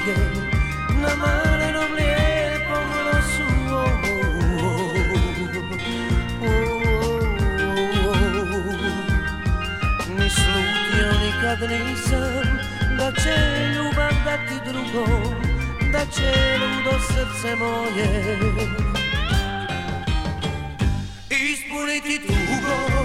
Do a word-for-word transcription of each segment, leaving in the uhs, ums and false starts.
bijege na malenom lijepom nosu. Ni slutio nikad nisam da će ljubav dati drugom, da će ludo srce moje ispuniti tugo.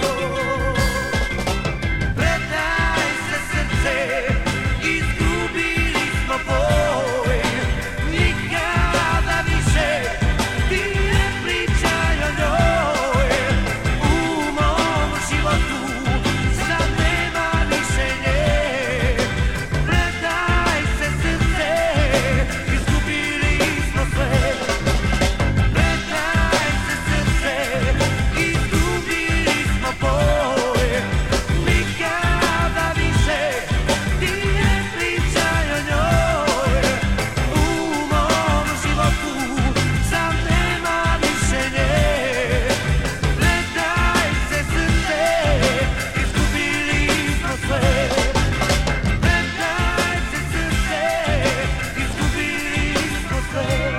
Predaj se srce, izgubili smo boj, nikada više ti ne pričaj o njoj. U mom životu sad nema više nje. Predaj se srce, izgubili smo sve. Predaj se srce, izgubili smo boj, nikada više ti ne pričaj o njoj. U mom životu sad nema više nje. Predaj se srce, izgubili smo sve. Predaj se srce, izgubili smo sve.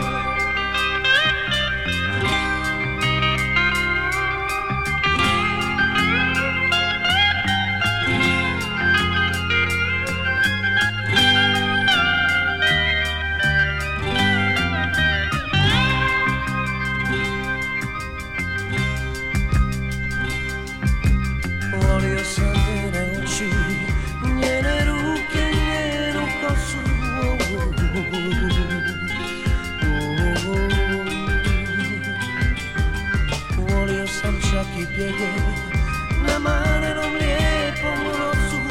Volio sam njene oči, njene ruke, njenu kosu. Volio sam čak i bijege na malenom lijepom nosu.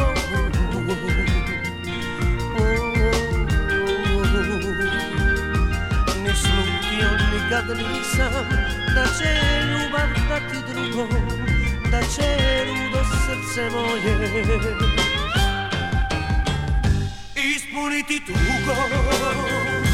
Ni slutio nikad nisam da će ljubav dati drugom, da će ludo srce moje ispuniti tugo.